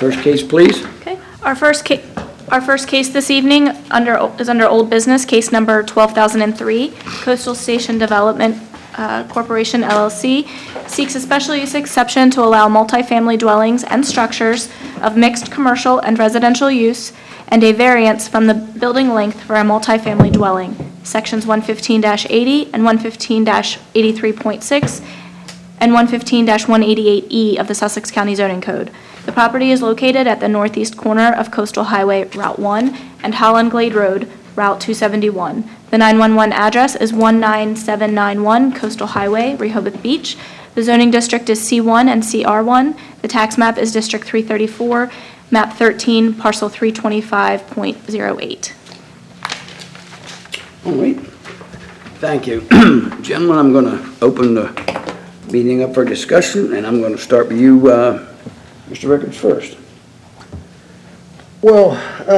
First case, please. Okay, our first case this evening is under old business, case number 12,003. Coastal Station Development Corporation LLC seeks a special use exception to allow multifamily dwellings and structures of mixed commercial and residential use and a variance from the building length for a multifamily dwelling, sections 115-80 and 115-83.6 and 115-188E of the Sussex County Zoning Code. The property is located at the northeast corner of Coastal Highway Route 1 and Holland Glade Road, Route 271. The 911 address is 19791 Coastal Highway, Rehoboth Beach. The zoning district is C1 and CR1. The tax map is District 334, map 13, parcel 325.08. All right. Thank you. Gentlemen, I'm going to open the meeting up for discussion, and I'm going to start with you, Mr. Rickards, first. Well,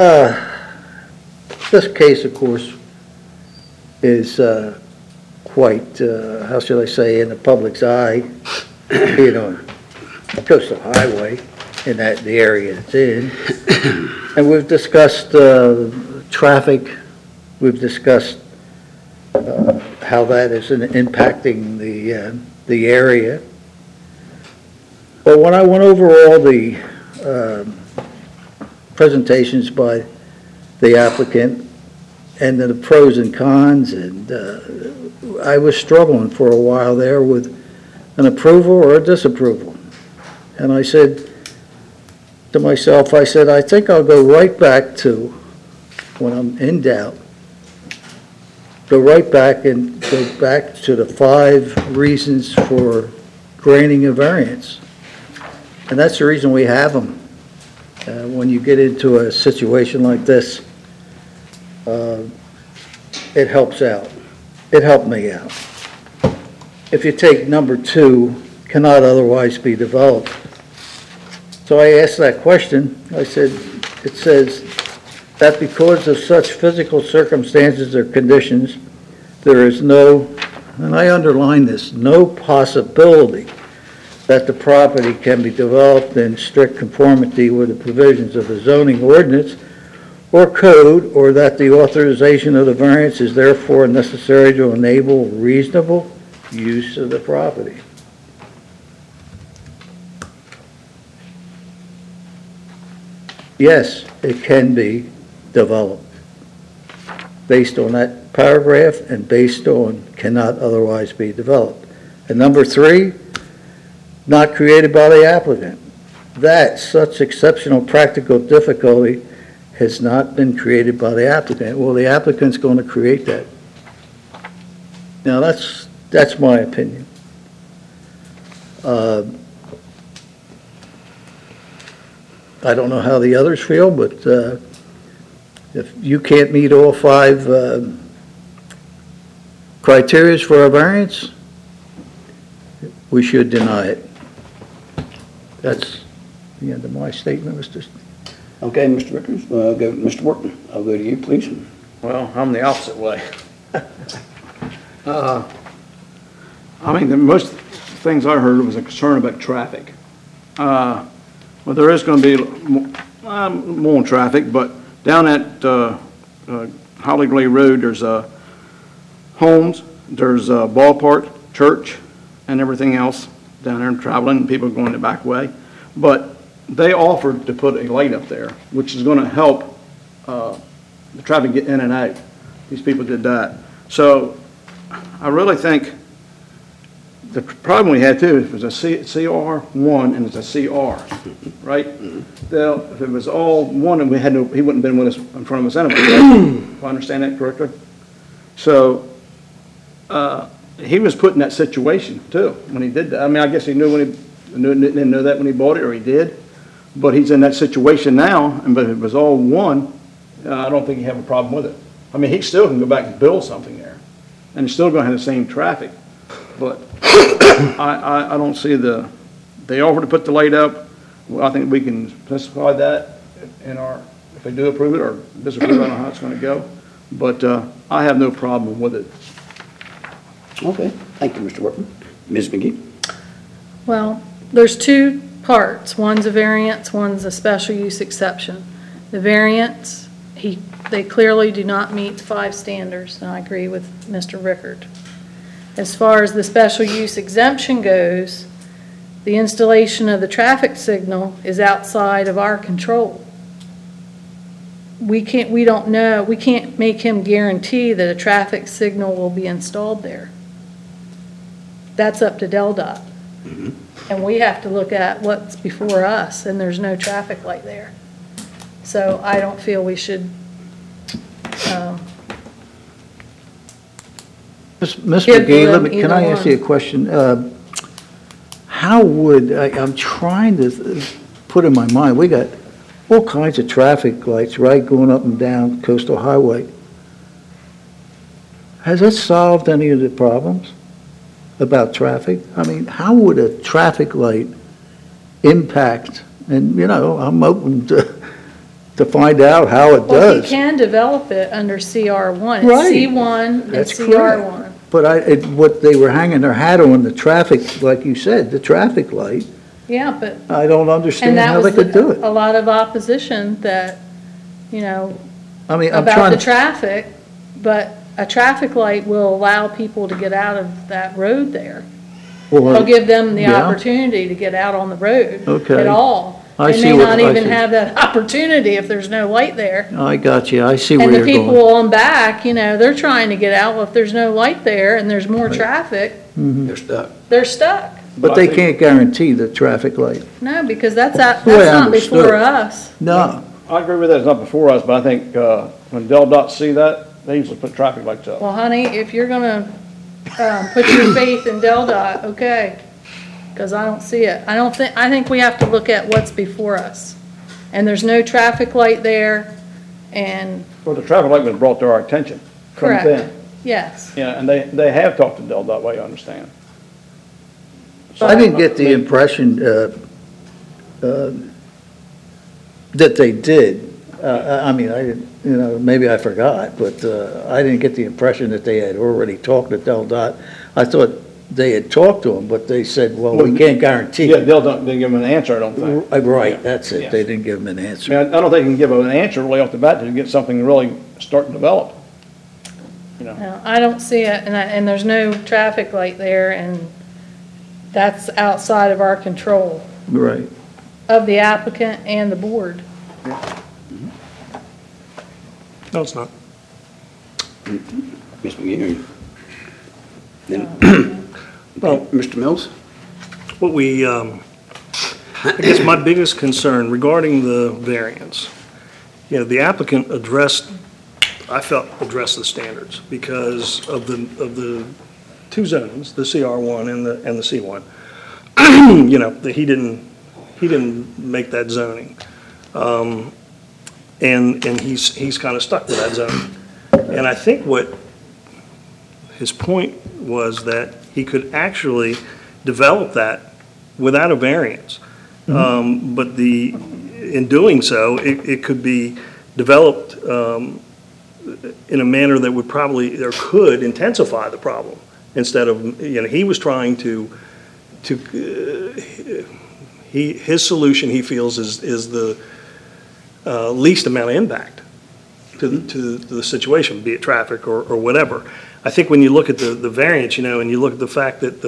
this case, of course, is quite, how should I say, in the public's eye, being on Coastal Highway in the area it's in. And we've discussed traffic. We've discussed how that is impacting the area. But when I went over all the presentations by the applicant and the pros and cons, and I was struggling for a while there with an approval or a disapproval. And I said to myself, I think I'll go right back to, when I'm in doubt, go back to the 5 reasons for granting a variance. And that's the reason we have them. When you get into a situation like this, it helps out. It helped me out. If you take number 2, cannot otherwise be developed. So I asked that question. I said, it says that because of such physical circumstances or conditions, there is no, and I underline this, no possibility that the property can be developed in strict conformity with the provisions of the zoning ordinance or code, or that the authorization of the variance is therefore necessary to enable reasonable use of the property. Yes, it can be developed based on that paragraph and based on cannot otherwise be developed. And number 3, not created by the applicant. That such exceptional practical difficulty has not been created by the applicant. Well, the applicant's going to create that. Now, that's my opinion. I don't know how the others feel, but if you can't meet all 5 criteria for a variance, we should deny it. That's the end of my statement, Mr. Okay, Mr. Rickards. Mr. Workman, I'll go to you, please. Well, I'm the opposite way. I mean, the most things I heard was a concern about traffic. Well, there is going to be more traffic, but down at Holly Glade Road, there's homes, there's a ballpark, church, and everything else down there and traveling, people going the back way. But they offered to put a light up there, which is going to help the traffic get in and out. These people did that. So I really think the problem we had too, if it was a CR1 and it's a CR, right? If it was all one and he wouldn't have been with us in front of us anyway, right? If I understand that correctly. So he was put in that situation too when he did that. I mean, I guess he knew didn't know that when he bought it, or he did, but he's in that situation now. But if it was all one, I don't think he'd have a problem with it. I mean, he still can go back and build something there, and he's still going to have the same traffic. But I don't see they offer to put the light up. Well, I think we can specify that in if they do approve it or disapprove. I don't know how it's going to go, but I have no problem with it. Okay, thank you, Mr. Workman. Ms. McGee. Well, there's 2 parts. One's a variance, one's a special use exception. The variance, they clearly do not meet the 5 standards, and I agree with Mr. Rickard. As far as the special use exemption goes, the installation of the traffic signal is outside of our control. We don't know, we can't make him guarantee that a traffic signal will be installed there. That's up to DelDOT. And we have to look at what's before us, and there's no traffic light there. So I don't feel we should, Ms. Give McGee, them can I either ask you a one. question? How would, I'm trying to put in my mind, we got all kinds of traffic lights, right, going up and down Coastal Highway. Has that solved any of the problems about traffic? I mean, how would a traffic light impact, and, I'm open to find out how it well, he does. can develop it under CR1. Right. It's C1 and That's CR1. But what they were hanging their hat on, the traffic, like you said, the traffic light, Yeah, but, I don't and understand that how they was could do it. a lot of opposition that, I mean, I'm about trying the to, traffic, but a traffic light will allow people to get out of that road there. well, It'll give them the yeah. opportunity to get out on the road Okay. at all. I They see may what- not I even see. have that opportunity if there's no light there. I got you, I see where And the you're people going. on back, they're trying to get out. Well, if there's no light there and there's more traffic, They're stuck. they're stuck. But they can't guarantee the traffic light. No, because that's the way I not understood before it. us. No, I agree with that, it's not before us, but I think when DelDOT see that, they usually put traffic lights up. Well, honey, if you're gonna put your faith in DelDOT, okay, because I don't see it. I think we have to look at what's before us. And there's no traffic light there, and, Well, the traffic light was brought to our attention from correct, them. yes. Yeah, and they have talked to DelDOT, way I understand. I didn't get the impression that they did. I mean, I didn't, maybe I forgot, but I didn't get the impression that they had already talked to DelDOT. I thought they had talked to them, but they said, well, we can't guarantee Yeah, it. DelDOT didn't give them an answer, I don't think. Right, that's it. Yes. They didn't give them an I answer. mean, I don't think you can give an answer really off the bat to get something really start to develop. No, I don't see it, and there's no traffic light there, and that's outside of our control, Right. of the applicant and the board. No, it's not. Ms. McGee. Then, Well, Mr. Mills? what I guess my biggest concern regarding the variance, the applicant addressed the standards because of the two zones, the CR1 and the C1. He didn't make that zoning. And he's kind of stuck with that zone. And I think what his point was that he could actually develop that without a variance. But in doing so, it could be developed in a manner that would probably, or could intensify the problem. Instead of, he was trying his solution, he feels, is the least amount of impact to the situation, be it traffic or whatever. I think when you look at the variance, and you look at the fact that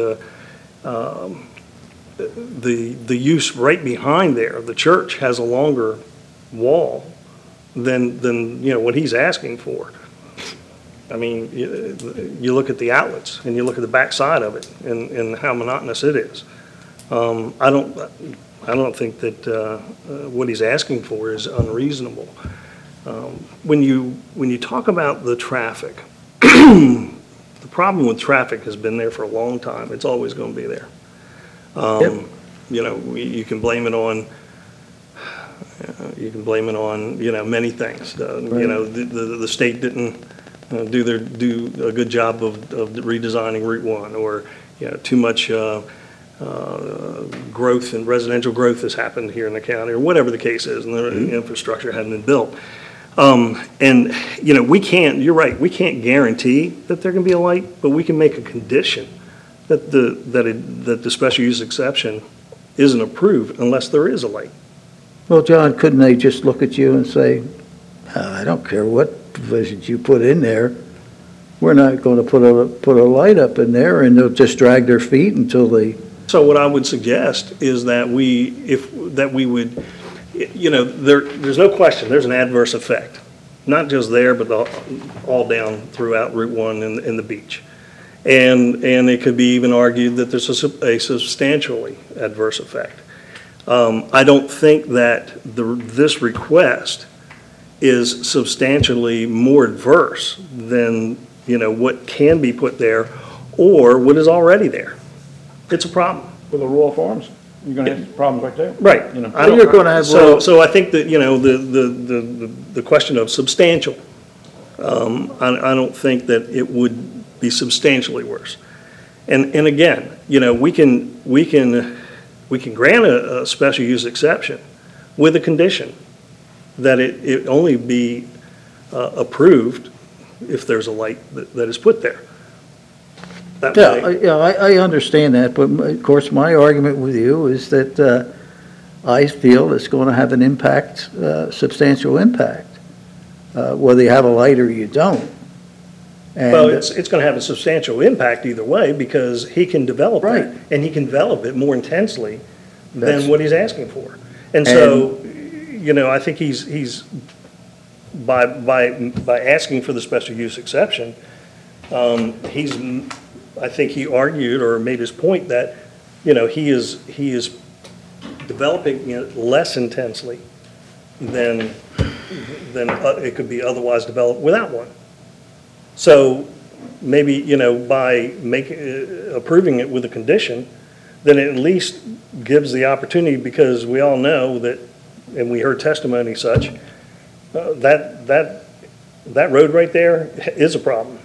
the use right behind there, the church has a longer wall than what he's asking for. I mean, you look at the outlets and you look at the back side of it and how monotonous it is. I don't think that what he's asking for is unreasonable. When you talk about the traffic, the problem with traffic has been there for a long time. It's always going to be there. You can blame it on many things. The state didn't do a good job of redesigning Route 1, or too much growth and residential growth has happened here in the county, or whatever the case is, and the infrastructure hadn't been built. You're right, we can't guarantee that there can be a light, but we can make a condition that the special use exception isn't approved unless there is a light. Well, John, couldn't they just look at you and say, I don't care what provisions you put in there, we're not going to put a light up in there, and they'll just drag their feet until they, So what I would suggest is that we would, there's no question, there's an adverse effect. Not just there, but all down throughout Route 1 and the beach. And it could be even argued that there's a substantially adverse effect. I don't think that this request is substantially more adverse than, what can be put there or what is already there. It's a problem. With the rural farms, you're gonna have problems right there. Right. I Well, you're gonna have So I think that, the question of substantial, I don't think that it would be substantially worse. And again, we can grant a special use exception with a condition that it only be approved if there's a light that is put there. That way- I understand that, but of course, my argument with you is that I feel it's going to have an impact, substantial impact, whether you have a light or you don't. Well, it's going to have a substantial impact either way because he can develop Right. that. And he can develop it more intensely That's- than what he's asking for. And so, I think he's by asking for the special use exception, I think he argued or made his point that, he is developing it less intensely than it could be otherwise developed without one. So maybe, by approving it with a condition, then it at least gives the opportunity, because we all know that, and we heard testimony such, that road right there is a problem.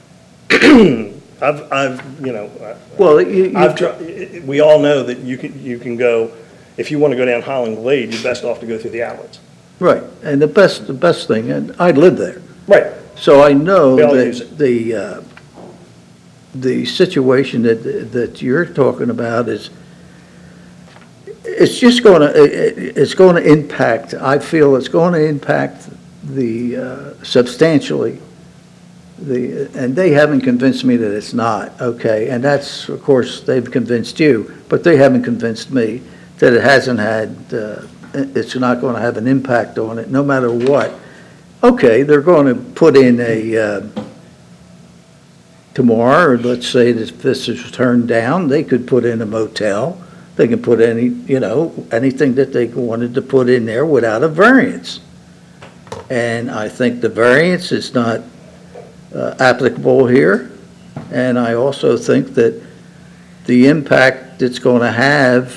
Well, We all know that you can go, if you want to go down Holland Glade, you're best off to go through the outlets. right, and the best thing, and I live there, Right. so I know We all use that the situation that you're talking about is, it's just it's going to impact, I feel it's going to impact substantially, and they haven't convinced me that it's not, okay, and that's, of course, they've convinced you, but they haven't convinced me that it hasn't had, it's not going to have an impact on it, no matter what. Okay, they're going to put in tomorrow, or let's say that this is turned down, they could put in a motel, they can put anything that they wanted to put in there without a variance. And I think the variance is not applicable here, and I also think that the impact it's going to have,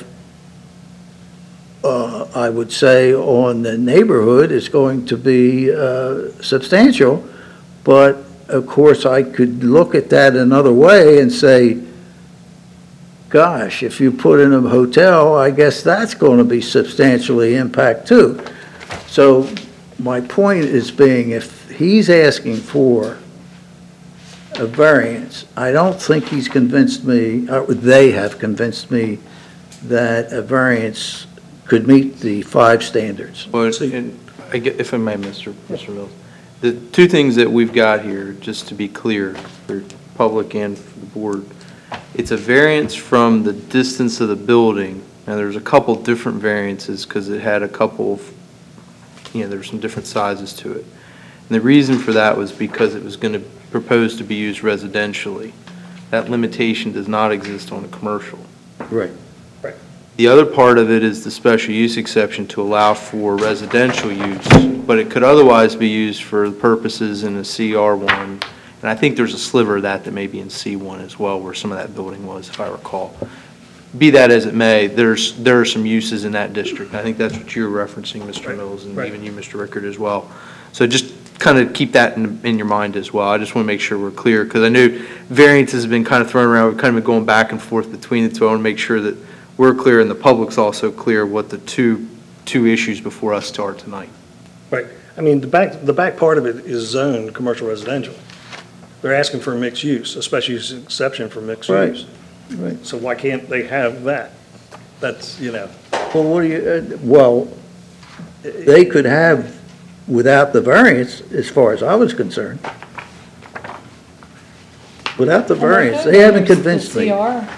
I would say, on the neighborhood is going to be substantial, but of course, I could look at that another way and say, gosh, if you put in a hotel, I guess that's going to be substantially impact too. So my point is being, if he's asking for a variance, I don't think he's convinced me, or they have convinced me, that a variance could meet the 5 standards. Well, and if I may, Mr. Mills, the two things that we've got here, just to be clear, for public and for the board, it's a variance from the distance of the building. Now, there's a couple different variances because it had a couple of, there's some different sizes to it. And the reason for that was because it was going to propose to be used residentially. That limitation does not exist on a commercial. Right. The other part of it is the special use exception to allow for residential use, but it could otherwise be used for purposes in a CR1. And I think there's a sliver of that may be in C1 as well, where some of that building was, if I recall. Be that as it may, there are some uses in that district. I think that's what you're referencing, Mr. Mills, and even you, Mr. Rickard, as well. So just kind of keep that in your mind as well. I just want to make sure we're clear, because I know variances have been kind of thrown around. We've kind of been going back and forth between the two. I want to make sure that we're clear and the public's also clear what the two issues before us are tonight. Right. I mean, the back part of it is zoned commercial residential. They're asking for a mixed use, a special use exception for mixed Right. use. Right. So why can't they have that? That's, Well, what do you, well, they could have without the variance, as far as I was concerned. Without the variance, they haven't convinced me.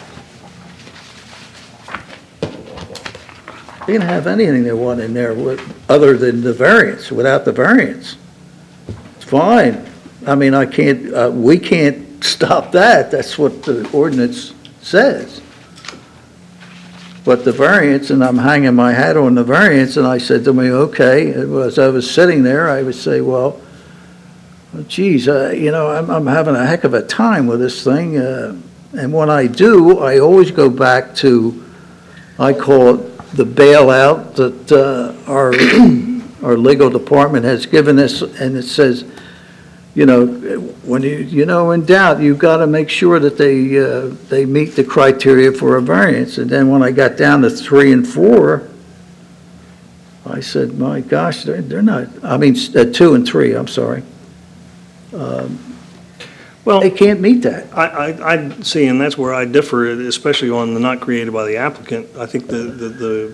They can have anything they want in there other than the variance, without the variance. It's fine. I mean, we can't stop that. That's what the ordinance says. But the variance, and I'm hanging my hat on the variance, and I said to me, okay, as I was sitting there, I would say, well, geez, I'm having a heck of a time with this thing. And when I do, I always go back to, I call it the bailout that our legal department has given us, and it says, when in doubt, you've got to make sure that they meet the criteria for a variance. And then when I got down to 3 and 4, I said, my gosh, they're not, 2 and 3, I'm sorry. Well, They can't meet that. I see, and that's where I differ, especially on the not created by the applicant. I think the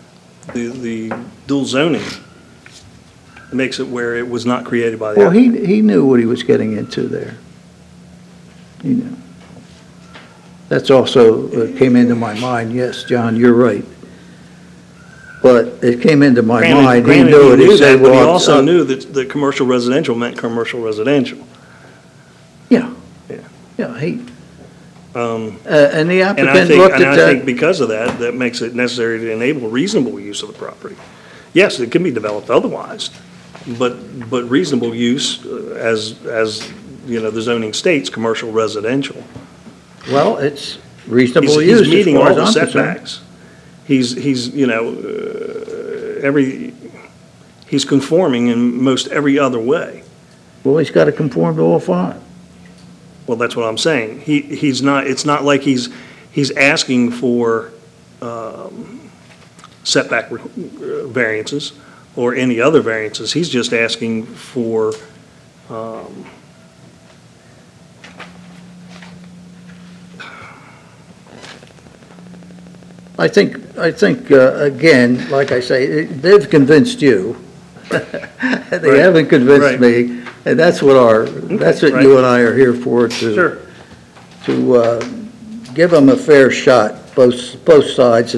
dual zoning makes it where it was not created by the Well, applicant. he knew what he was getting into there. He knew. That's also came into my mind. Yes, John, you're right. But it came into my mind. He Granted, knew it. he He knew said, that, but he well, also knew that commercial residential meant commercial residential. Yeah. Yeah. Yeah, and the And I applicant think, looked and at I think that. because of that, that makes it necessary to enable reasonable use of the property. Yes, it can be developed otherwise, but reasonable use, as the zoning states, commercial residential. Well, it's reasonable He's use as meeting far all as the I'm concerned. setbacks. He's conforming in most every other way. Well, he's got to conform to all 5. Well, that's what I'm saying. He's not, it's not like he's asking for setback variances or any other variances. He's just asking for, I think, again, like I say, they've convinced you. They Right. haven't convinced Right. me, and that's what right. you and I are here for, to give them a fair shot. Both sides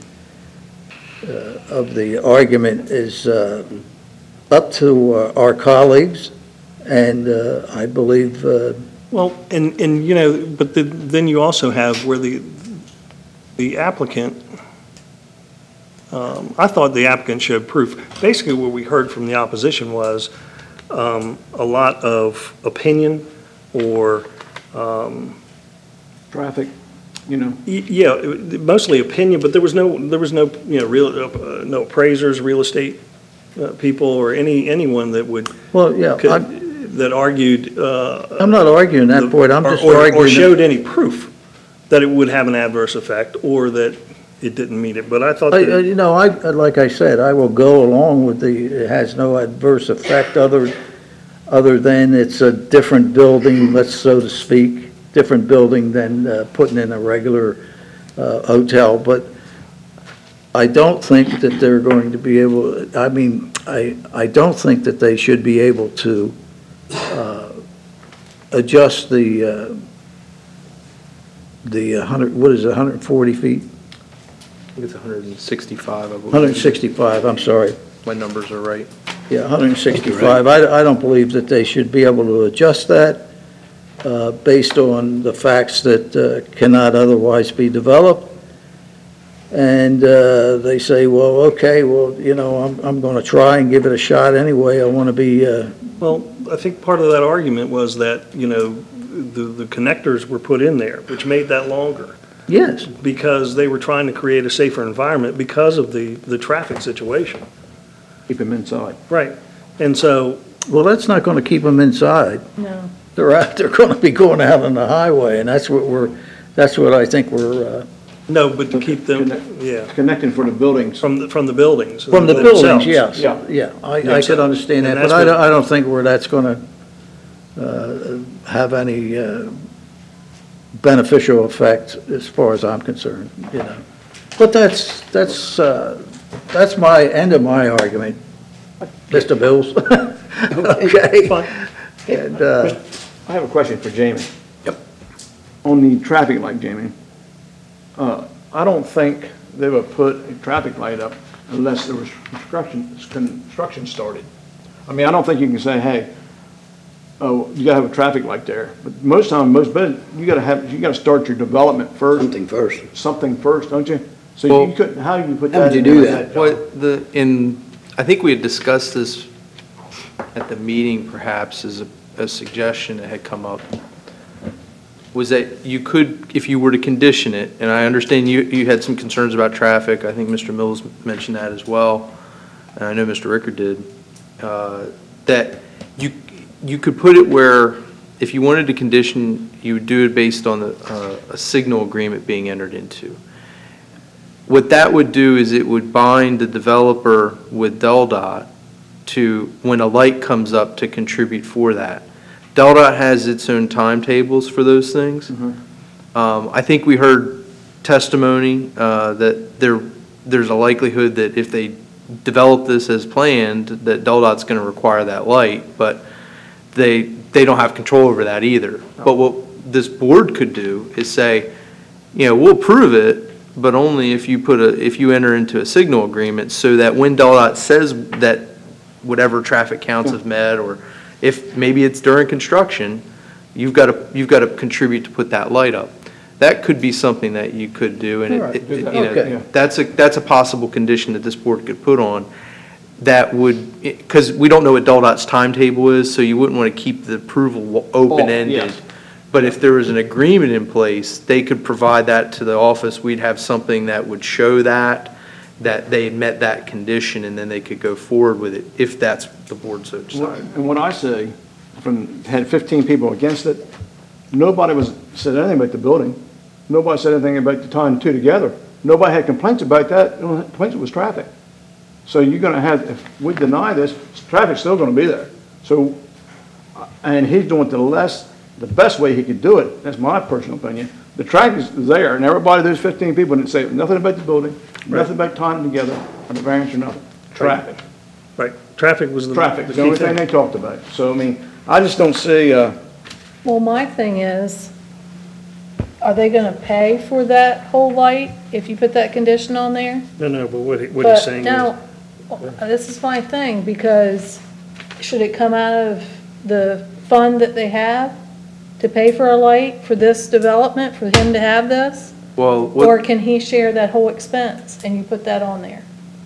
of the argument is up to our colleagues, and I believe, well, but then you also have where the applicant, I thought the applicant showed proof. Basically, what we heard from the opposition was a lot of opinion or, Traffic, yeah, mostly opinion, but there was no real, no appraisers, real estate people, or anyone that would, well, yeah, that argued. I'm not arguing that point, I'm just or arguing. showed any proof that it would have an adverse effect, or that it didn't meet it, but I thought that. Like I said, I will go along with it has no adverse effect other than it's a different building, so to speak, different building than putting in a regular hotel, but I don't think that they're going to be able, I don't think that they should be able to adjust the 140 feet? I think it's 165, I believe. 165, I'm sorry. My numbers are right. Yeah, 165. I don't believe that they should be able to adjust that based on the facts that cannot otherwise be developed. And they say, well, okay, well, I'm going to try and give it a shot anyway. I want to be, Well, I think part of that argument was that, the connectors were put in there, which made that longer, yes. because they were trying to create a safer environment because of the traffic situation. keep them inside. Right. And so, Well, that's not going to keep them inside. No. They're going to be going out on the highway, and that's what I think we're, no, but to keep them, yeah, Connecting for the buildings. from the buildings. from the buildings, themselves. yes. Yeah. Yeah, I could understand that, And but that's what- I don't think where that's going to have any beneficial effect as far as I'm concerned, But that's my end of my argument, Mr. Bills. Okay? Fine. And, I have a question for Jamie. Yep. On the traffic light, Jamie, I don't think they would put a traffic light up unless there was construction started. I mean, I don't think you can say, hey, oh, you gotta have a traffic light there. But most time, you gotta start your development first. Something first, don't you? So Well, you couldn't, how do you put how that would you in do there? that? I think we had discussed this at the meeting perhaps as a suggestion that had come up, was that you could, if you were to condition it, and I understand you had some concerns about traffic, I think Mr. Mills mentioned that as well, and I know Mr. Ricker did, that you could put it where, if you wanted to condition, you would do it based on a signal agreement being entered into. What that would do is it would bind the developer with DelDOT to, when a light comes up, to contribute for that. DelDOT has its own timetables for those things. I think we heard testimony that there's a likelihood that if they develop this as planned, that DelDOT's going to require that light, but they don't have control over that either. But what this board could do is say, we'll approve it, but only if you enter into a signal agreement, so that when DelDOT says that whatever traffic counts have met, or if maybe it's during construction, you've got to contribute to put that light up. That could be something that you could do, and Okay. that's a possible condition that this board could put on. That would, because we don't know what DelDOT's timetable is, so you wouldn't want to keep the approval open-ended. yes. But if there was an agreement in place, they could provide that to the office. We'd have something that would show that they had met that condition, and then they could go forward with it, if that's the board so decided. And what I say, had 15 people against it, nobody said anything about the building. Nobody said anything about the tying the two together. Nobody had complaints about that. The only complaints was traffic. So you're gonna have, if we deny this, traffic's still gonna be there. So, and he's doing the best way he could do it, that's my personal opinion. The traffic is there, and everybody, those 15 people didn't say nothing about the building, nothing about tying them together, or the variance or nothing. Traffic. Right, traffic was the Traffic, the key only thing thing. they talked about. So, I mean, I just don't see, Well, my thing is, are they gonna pay for that whole light if you put that condition on there? No, but what he's But saying is, now, this is my thing, because should it come out of the fund that they have to pay for a light for this development, for him to have this? Well, Or can he share that whole expense and you put that on there?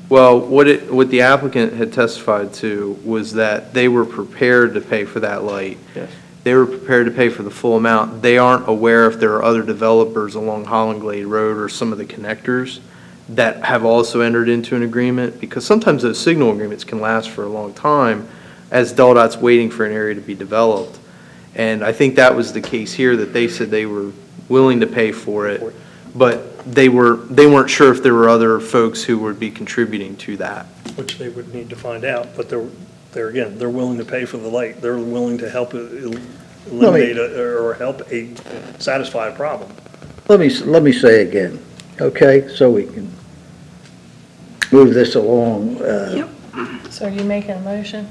what the applicant had testified to was that they were prepared to pay for that light. yes. They were prepared to pay for the full amount. They aren't aware if there are other developers along Holland Glade Road or some of the connectors that have also entered into an agreement, because sometimes those signal agreements can last for a long time as DelDOT's waiting for an area to be developed. And I think that was the case here, that they said they were willing to pay for it, but they weren't sure if there were other folks who would be contributing to that. which they would need to find out, but they're willing to pay for the light. They're willing to help eliminate or help satisfy a problem. let me say again, okay, so we can move this along. So are you making a motion?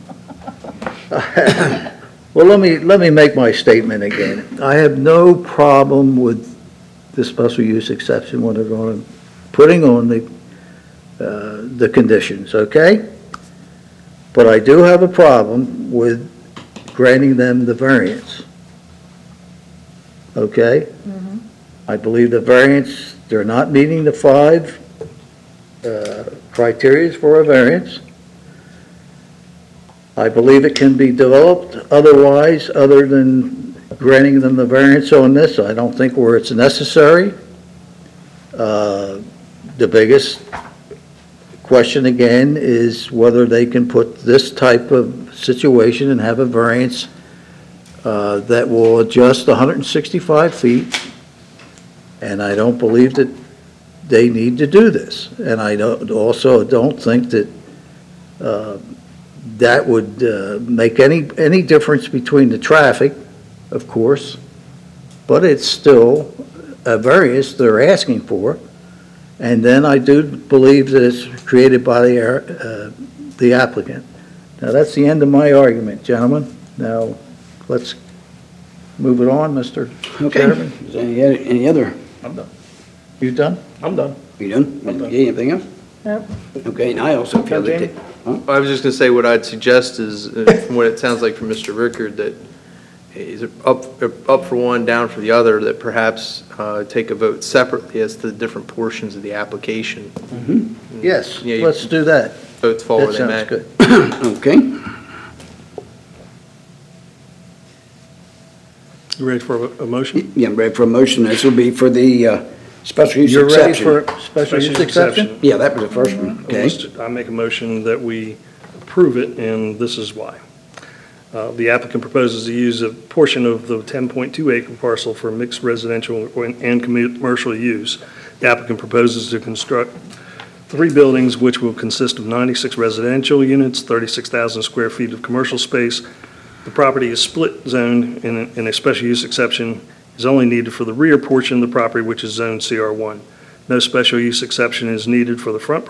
Well, let me make my statement again. I have no problem with the special use exception when they're going to, putting on the conditions, okay? But I do have a problem with granting them the variance. Okay? I believe the variance, they're not meeting the 5 criteria for a variance. I believe it can be developed otherwise, other than granting them the variance on this. I don't think where it's necessary. The biggest question again is whether they can put this type of situation and have a variance that will adjust 165 feet. And I don't believe that they need to do this. And I also don't think that that would make any difference between the traffic, of course, but it's still a variance they're asking for, And then I do believe that it's created by the applicant. Now, that's the end of my argument, gentlemen. Now, let's move it on, Mr. Okay. Chairman. Is there any other? I'm done. You done? I'm done. You done? I'm done. Yeah, anything else? Nope. Okay, and I also feel that, Jamie? I was just going to say, what I'd suggest is, from what it sounds like from Mr. Rickard, that is up for one, down for the other, that perhaps take a vote separately as to the different portions of the application. Yes, Yeah, you- let's do that. Votes fall where That they may. sounds good. okay. You ready for a motion? Yeah, I'm ready for a motion. This will be for the special use You're ready exception. for special use exception? Yeah, that was the first one, okay. I make a motion that we approve it, and this is why. The applicant proposes to use a portion of the 10.2 acre parcel for mixed residential and commercial use. The applicant proposes to construct 3 buildings which will consist of 96 residential units, 36,000 square feet of commercial space. The property is split zoned, and a special use exception is only needed for the rear portion of the property, which is zoned CR1. No special use exception is needed for the front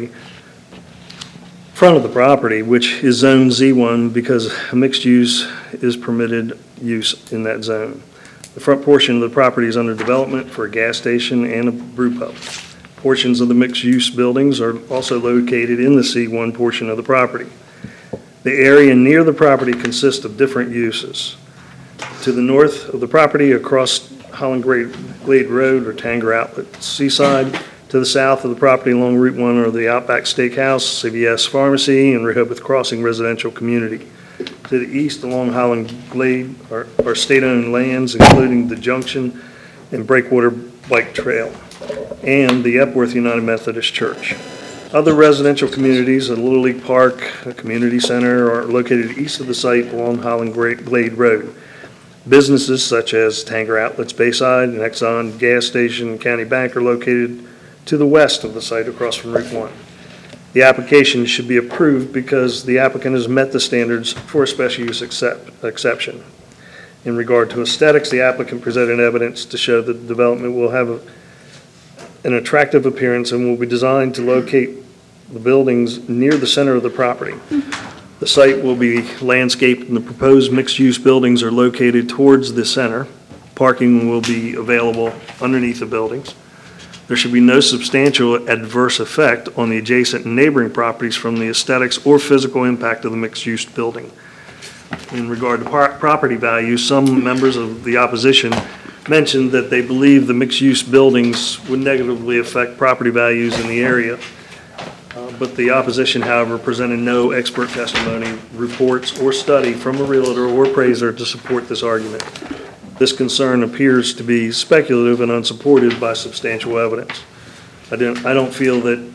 of the property, which is zone Z1, because a mixed use is permitted use in that zone. The front portion of the property is under development for a gas station and a brew pub. Portions of the mixed-use buildings are also located in the C1 portion of the property. The area near the property consists of different uses. To the north of the property, across Holland Glade Road or Tanger Outlet Seaside. To the south of the property along Route 1 are the Outback Steakhouse, CVS Pharmacy, and Rehoboth Crossing Residential Community. To the east along Holland Glade are state-owned lands, including the Junction and Breakwater Bike Trail, and the Epworth United Methodist Church. Other residential communities, a Little League Park, a community center, are located east of the site along Holland Glade Road. Businesses such as Tanger Outlets Bayside and Exxon Gas Station and County Bank are located to the west of the site across from Route 1. The application should be approved because the applicant has met the standards for a special use exception. In regard to aesthetics, the applicant presented evidence to show that the development will have an attractive appearance and will be designed to locate the buildings near the center of the property. The site will be landscaped and the proposed mixed-use buildings are located towards the center. Parking will be available underneath the buildings. There should be no substantial adverse effect on the adjacent and neighboring properties from the aesthetics or physical impact of the mixed-use building. In regard to property value, some members of the opposition mentioned that they believe the mixed-use buildings would negatively affect property values in the area. But the opposition, however, presented no expert testimony, reports, or study from a realtor or appraiser to support this argument. This concern appears to be speculative and unsupported by substantial evidence. I don't feel that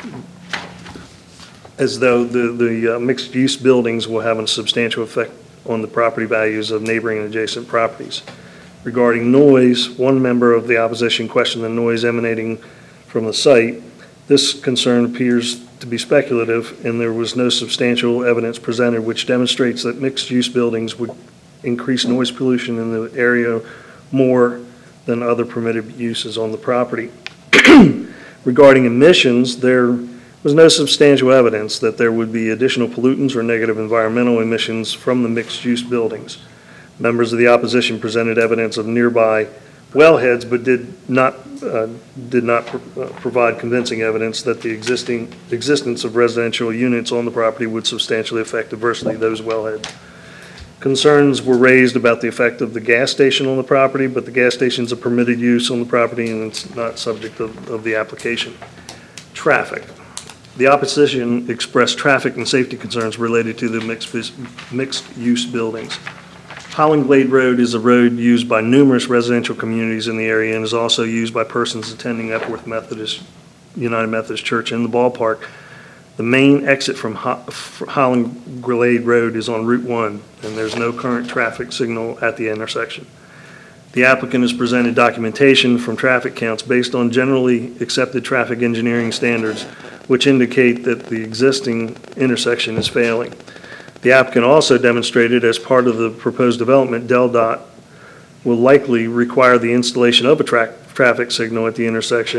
as though the mixed-use buildings will have a substantial effect on the property values of neighboring and adjacent properties. Regarding noise, one member of the opposition questioned the noise emanating from the site. This concern appears to be speculative, and there was no substantial evidence presented which demonstrates that mixed-use buildings would increase noise pollution in the area more than other permitted uses on the property. Regarding emissions, there was no substantial evidence that there would be additional pollutants or negative environmental emissions from the mixed-use buildings. Members of the opposition presented evidence of nearby wellheads, but did not provide convincing evidence that the existence of residential units on the property would substantially affect adversely those wellheads. Concerns were raised about the effect of the gas station on the property, but the gas station is a permitted use on the property and it's not subject of the application. Traffic. The opposition expressed traffic and safety concerns related to the mixed-use buildings. Holland Glade Road is a road used by numerous residential communities in the area and is also used by persons attending Epworth United Methodist Church in the ballpark. The main exit from Holland Glade Road is on Route 1, and there's no current traffic signal at the intersection. The applicant has presented documentation from traffic counts based on generally accepted traffic engineering standards, which indicate that the existing intersection is failing. The applicant also demonstrated as part of the proposed development, DelDOT will likely require the installation of a traffic signal at the intersection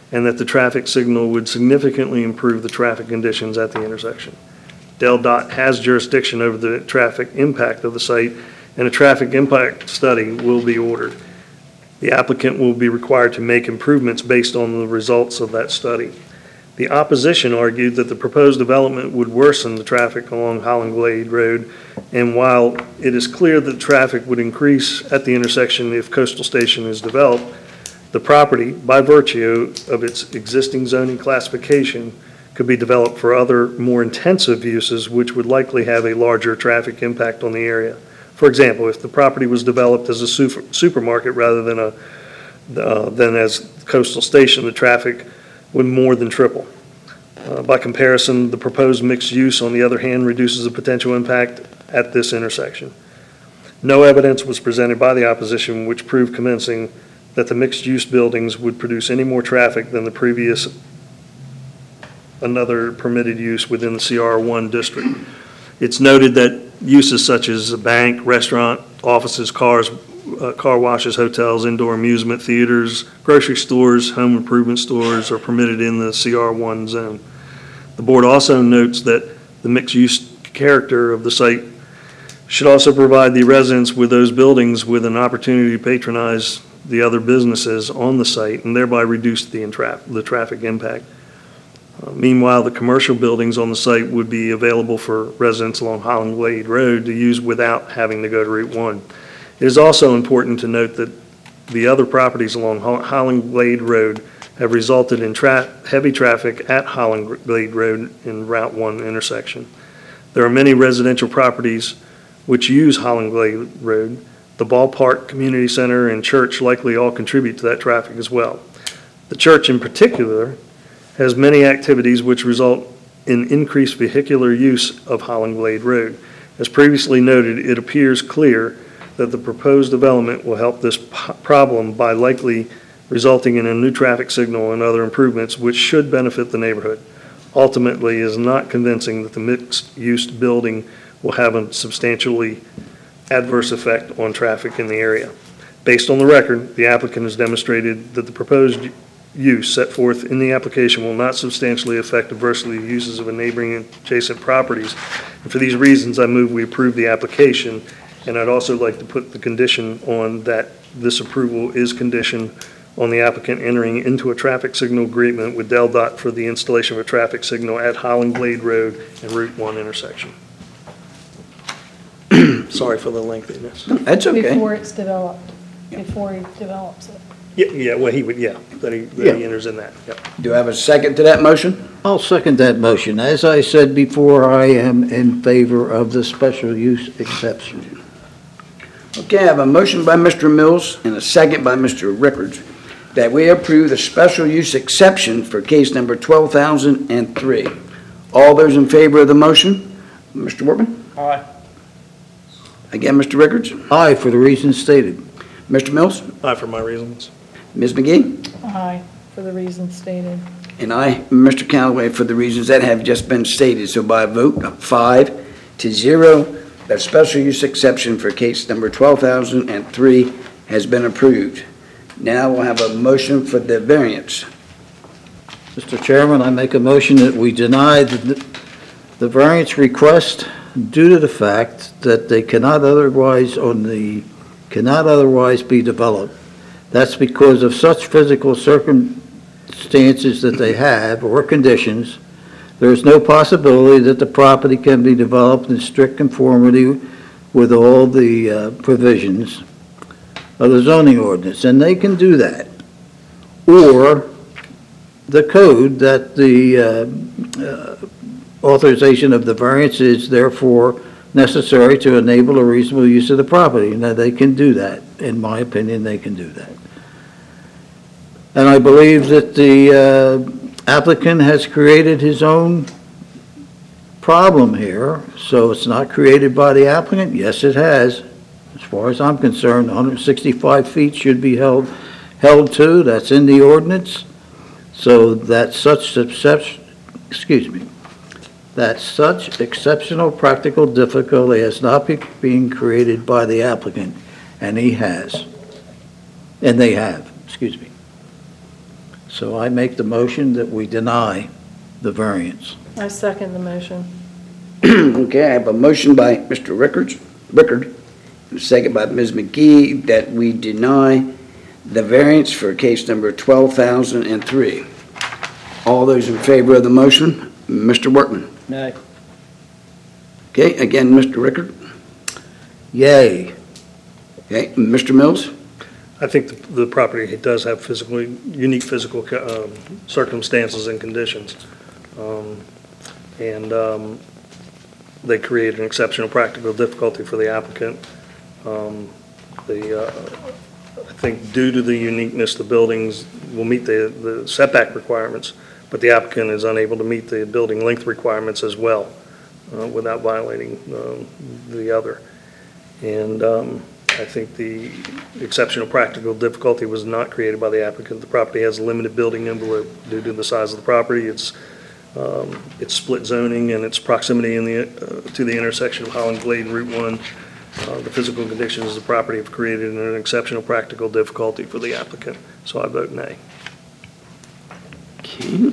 and that the traffic signal would significantly improve the traffic conditions at the intersection. DelDOT has jurisdiction over the traffic impact of the site, and a traffic impact study will be ordered. The applicant will be required to make improvements based on the results of that study. The opposition argued that the proposed development would worsen the traffic along Holland Glade Road, and while it is clear that traffic would increase at the intersection if Coastal Station is developed, the property, by virtue of its existing zoning classification, could be developed for other more intensive uses which would likely have a larger traffic impact on the area. For example, if the property was developed as a supermarket rather than as Coastal Station, the traffic would more than triple. By comparison, the proposed mixed use, on the other hand, reduces the potential impact at this intersection. No evidence was presented by the opposition which proved convincing that the mixed-use buildings would produce any more traffic than the previous another permitted use within the CR1 district. It's noted that uses such as a bank, restaurant, offices, cars, car washes, hotels, indoor amusement theaters, grocery stores, home improvement stores are permitted in the CR1 zone. The board also notes that the mixed-use character of the site should also provide the residents with those buildings with an opportunity to patronize the other businesses on the site and thereby reduce the traffic impact. Meanwhile, the commercial buildings on the site would be available for residents along Holland Glade Road to use without having to go to Route 1. It is also important to note that the other properties along Holland Glade Road have resulted in heavy traffic at Holland Glade Road in Route 1 intersection. There are many residential properties which use Holland Glade Road. The ballpark, community center, and church likely all contribute to that traffic as well. The church in particular has many activities which result in increased vehicular use of Holland Glade Road. As previously noted, it appears clear that the proposed development will help this problem by likely resulting in a new traffic signal and other improvements which should benefit the neighborhood. Ultimately, it is not convincing that the mixed-use building will have a substantially adverse effect on traffic in the area. Based on the record, the applicant has demonstrated that the proposed use set forth in the application will not substantially affect adversely the uses of a neighboring and adjacent properties. And for these reasons, I move we approve the application. And I'd also like to put the condition on that this approval is conditioned on the applicant entering into a traffic signal agreement with DelDOT for the installation of a traffic signal at Holland Glade Road and Route 1 intersection. Sorry for the lengthiness. That's okay. Before it's developed, before he develops it. That he enters in that, yep. Do I have a second to that motion? I'll second that motion. As I said before, I am in favor of the special use exception. Okay, I have a motion by Mr. Mills and a second by Mr. Rickards that we approve the special use exception for case number 12,003. All those in favor of the motion? Mr. Workman? Aye. Again, Mr. Rickards? Aye, for the reasons stated. Mr. Mills? Aye, for my reasons. Ms. McGee? Aye, for the reasons stated. And I, Mr. Callaway, for the reasons that have just been stated. So by a vote of 5-0, that special use exception for case number 12,003 has been approved. Now we'll have a motion for the variance. Mr. Chairman, I make a motion that we deny the variance request due to the fact that they cannot otherwise be developed. That's because of such physical circumstances that they have or conditions. There is no possibility that the property can be developed in strict conformity with all the provisions of the zoning ordinance, and they can do that. Or the code that the authorization of the variance is therefore necessary to enable a reasonable use of the property. Now, they can do that. In my opinion, they can do that. And I believe that the applicant has created his own problem here, so it's not created by the applicant. Yes, it has. As far as I'm concerned, 165 feet should be held to. That's in the ordinance. So that such exceptional practical difficulty has not been created by the applicant, and he has. And they have, So I make the motion that we deny the variance. I second the motion. Okay, I have a motion by Mr. Rickard, and a second by Ms. McGee, that we deny the variance for case number 12,003. All those in favor of the motion, Mr. Workman. Nay. Okay, again, Mr. Rickard. Yay. Okay, Mr. Mills? I think the property does have unique physical circumstances and conditions. They create an exceptional practical difficulty for the applicant. I think due to the uniqueness, the buildings will meet the setback requirements, but the applicant is unable to meet the building length requirements as well without violating the other. And I think the exceptional practical difficulty was not created by the applicant. The property has a limited building envelope due to the size of the property. It's split zoning and its proximity to the intersection of Holland Glade and Route 1. The physical conditions of the property have created an exceptional practical difficulty for the applicant, so I vote nay. Okay.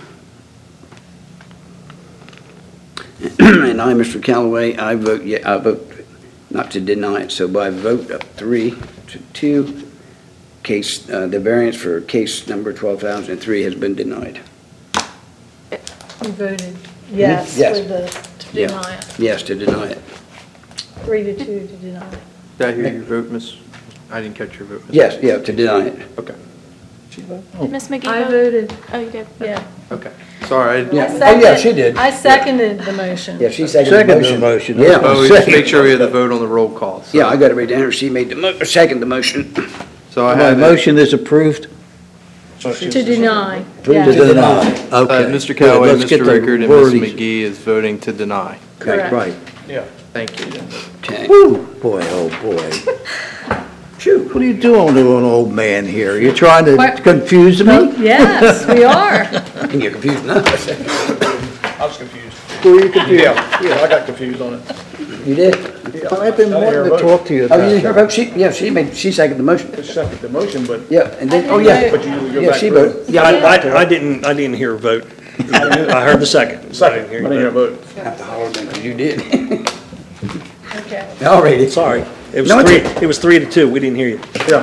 And I, Mr. Callaway, I vote not to deny it, so by a vote of 3-2, the variance for case number 12,003 has been denied. You voted yes Yes. to Yeah. deny it. Yes, to deny it. 3-2 to deny it. Did I hear your vote, Miss? I didn't catch your vote, Miss. Yes, yeah, to deny it. Okay, Did Ms. McGee I vote? voted, Oh, you did? yeah. okay. Sorry, I didn't. Yeah. I Oh, yeah, she did. I seconded the motion. Yeah, she seconded the Second motion. the motion. Yeah. Oh, we just make sure we have the vote on the roll call. so- Yeah, I got it right down. She made second the motion. So I My have, motion is approved To deny, To yeah. deny. Okay. Mr. Good, Callaway, let's get Mr. the Rickard, and Ms. wording. McGee is voting to deny. Correct. Right. Thank you. Okay. Boy, oh, boy. What are you doing to an old man here? You're trying to What? confuse Well, me? yes, we are. And you're confused now. I was confused. Who are you confused? Yeah, I got confused on it. You did? I've been wanting to talk to you Oh, about you didn't hear that. her vote? She seconded the motion. Just second the motion, but Yeah, and then, I oh, didn't yeah. vote. but you usually go Yeah, back she through. voted. Yeah, I didn't hear a vote. I heard the second. Second, I didn't hear a vote. have to holler then, 'cause you did. Okay. All righty. Sorry. It was No, it's- 3-2. We didn't hear you. I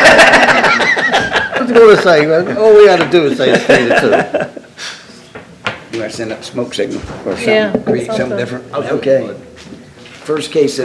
was going to say, all we got to do is say it's 3-2. You want to send up a smoke signal or Yeah, something? Create something something. different? Okay. First case